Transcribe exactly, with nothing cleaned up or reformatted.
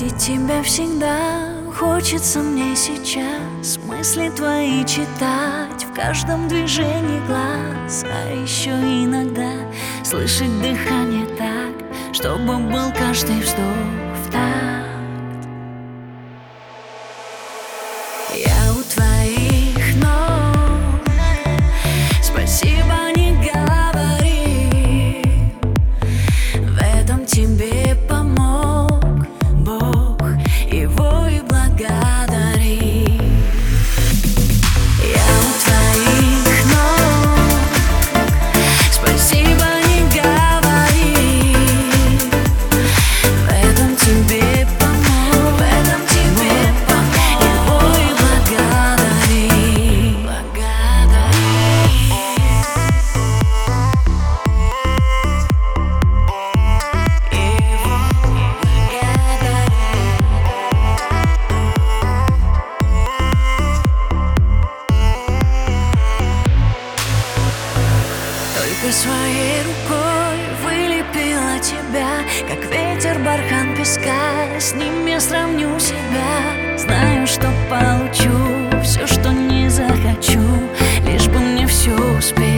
Видеть тебя всегда хочется мне сейчас, мысли твои читать в каждом движении глаз. А еще иногда слышать дыхание так, чтобы был каждый вздох в такт. Я у твоих ног, спасибо не говори, в этом тебе помог Бог, его и благодари. Я у твоих ног, спасибо не говори, в этом тебе помог, в этом тебе помог, его и благодари, благодари. Только своей рукой вылепила тебя, как ветер бархан песка, с ним я сравню себя. Знаю, что получу все, что не захочу, лишь бы мне все успеть.